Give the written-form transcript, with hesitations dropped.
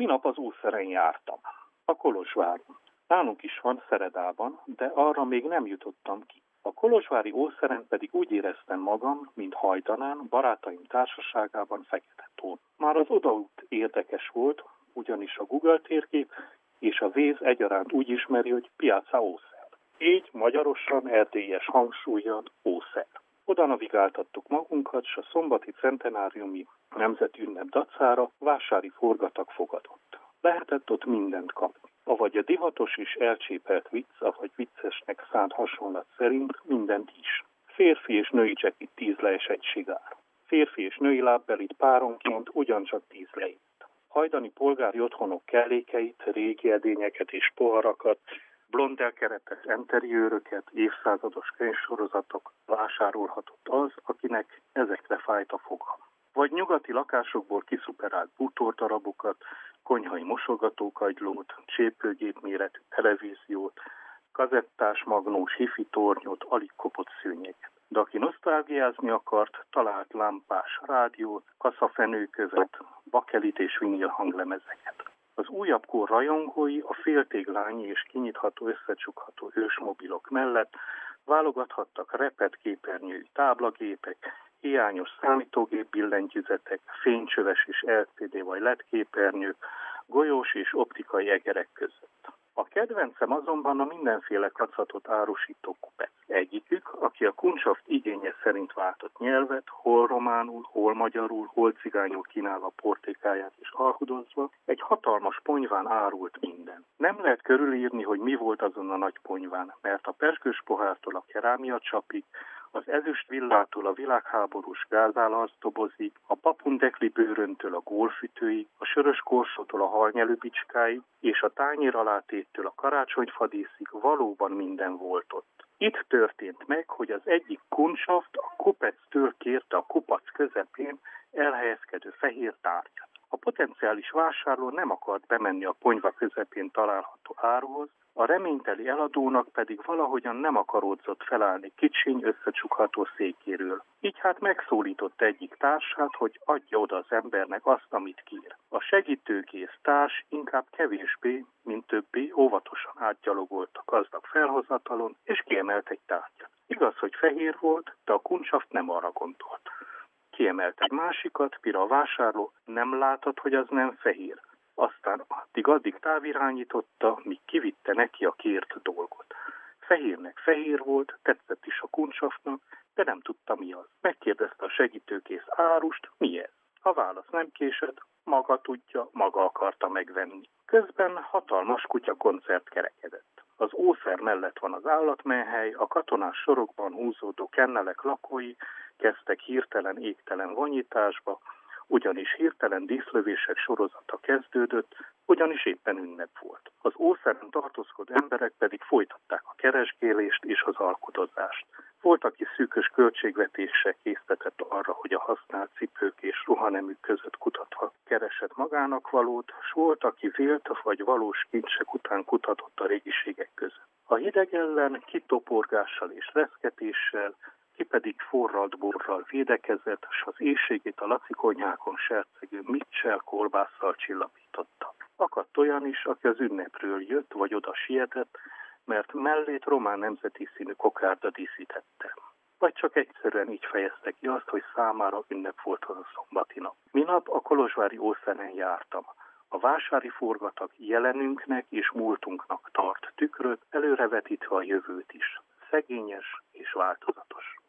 Minap az Ószeren jártam, a Kolozsváron. Nálunk is van Szeredában, de arra még nem jutottam ki. A kolozsvári Ószeren pedig úgy éreztem magam, mint hajdanán, barátaim társaságában Fekete-tón. Már az odaút érdekes volt, ugyanis a Google térkép és a Waze egyaránt úgy ismeri, hogy Piazza Ószer. Így magyarosan erdélyes hangsúllyal Ószer. Oda navigáltattuk magunkat, s a szombati centenáriumi nemzeti ünnep dacára vásári forgatag fogadott. Lehetett ott mindent kapni. Avagy a divatos és elcsépelt vicc, avagy viccesnek szánt hasonlat szerint mindent is. Férfi és női csekit 10 le és egy sigár. Férfi és női lábbelit páronként ugyancsak 10 leit. Hajdani polgári otthonok kellékeit, régi edényeket és poharakat, blond elkeretett enteriőröket, évszázados könyvsorozatok vásárolhatott az, akinek ezekre fájt a foga. Vagy nyugati lakásokból kiszuperált bútordarabokat, konyhai mosogatókagylót, csépőgép méretű televíziót, kazettás magnós hifi tornyot, alig kopott szőnyeget. De aki nosztalgiázni akart, talált lámpás rádiót, kaszafenőkövet, bakelit és vinil hanglemezeket. Az újabb kor rajongói a féltéglányi és kinyitható, összecsukható ősmobilok mellett válogathattak repett képernyői táblagépek, hiányos számítógép billentyűzetek, fénycsöves és LCD vagy LED képernyők, golyós és optikai egerek között. A kedvencem azonban a mindenféle kacatot árusító kupec. Egyikük, aki a kuncshaft igénye szerint váltott nyelvet, hol románul, hol magyarul, hol cigányul kínálva portékáját és alkudozva, egy hatalmas ponyván árult minden. Nem lehet körülírni, hogy mi volt azon a nagy ponyván, mert a pezsgős pohártól a kerámia csapig, az ezüst villától a világháborús gázállarcdobozig, a papundekli bőröntől a gólfütőig, a sörös korsótól a halnyelőbicskáig, és a tányér alátéttől a karácsonyfadíszig valóban minden volt ott. Itt történt meg, hogy az egyik kuncshaft a kupectől kérte a kupac közepén elhelyezkedő fehér tárgyat. A potenciális vásárló nem akart bemenni a ponyva közepén található áruhoz, a reményteli eladónak pedig valahogyan nem akaródzott felállni kicsiny, összecsukható székéről. Így hát megszólított egyik társát, hogy adja oda az embernek azt, amit kér. A segítőkész társ inkább kevésbé, mint többé óvatosan átgyalogolt a gazdag felhozatalon, és kiemelt egy tárgyat. Igaz, hogy fehér volt, de a kuncshaft nem arra gondolt. Kiemelt egy másikat, mire a vásárló nem látott, hogy az nem fehér. Aztán addig távirányította, míg kivitte neki a kért dolgot. Fehérnek fehér volt, tetszett is a kuncshaftnak, de nem tudta mi az. Megkérdezte a segítőkész árust, mi ez. A válasz nem késett, maga tudja, maga akarta megvenni. Közben hatalmas kutyakoncert kerekedett. Az Ószer mellett van az állatmenhely, a katonás sorokban húzódó kennelek lakói kezdtek hirtelen égtelen vonyításba, ugyanis hirtelen díszlövések sorozata kezdődött, ugyanis éppen ünnep volt. Az Ószeren tartózkodó emberek pedig folytatták a keresgélést és az alkudozást. Volt, aki szűkös költségvetéssel késztetett arra, hogy a használt cipők és ruhaneműk között kutatva keresett magának valót, s volt, aki vélt vagy valós kincsek után kutatott a régiségek között. A hideg ellen kitoporgással és reszketéssel, ki pedig forralt borral védekezett, s az éhségét a lacikonyhákon sercegő Mitchell kolbásszal csillapította. Akadt olyan is, aki az ünnepről jött, vagy oda sietett, mert mellét román nemzeti színű kokárda díszítette. Vagy csak egyszerűen így fejezte ki azt, hogy számára ünnep volt az a szombati nap. Minap a kolozsvári Ószeren jártam. A vásári forgatag jelenünknek és múltunknak tart tükröt, előrevetítve a jövőt is. Szegényes és változatos.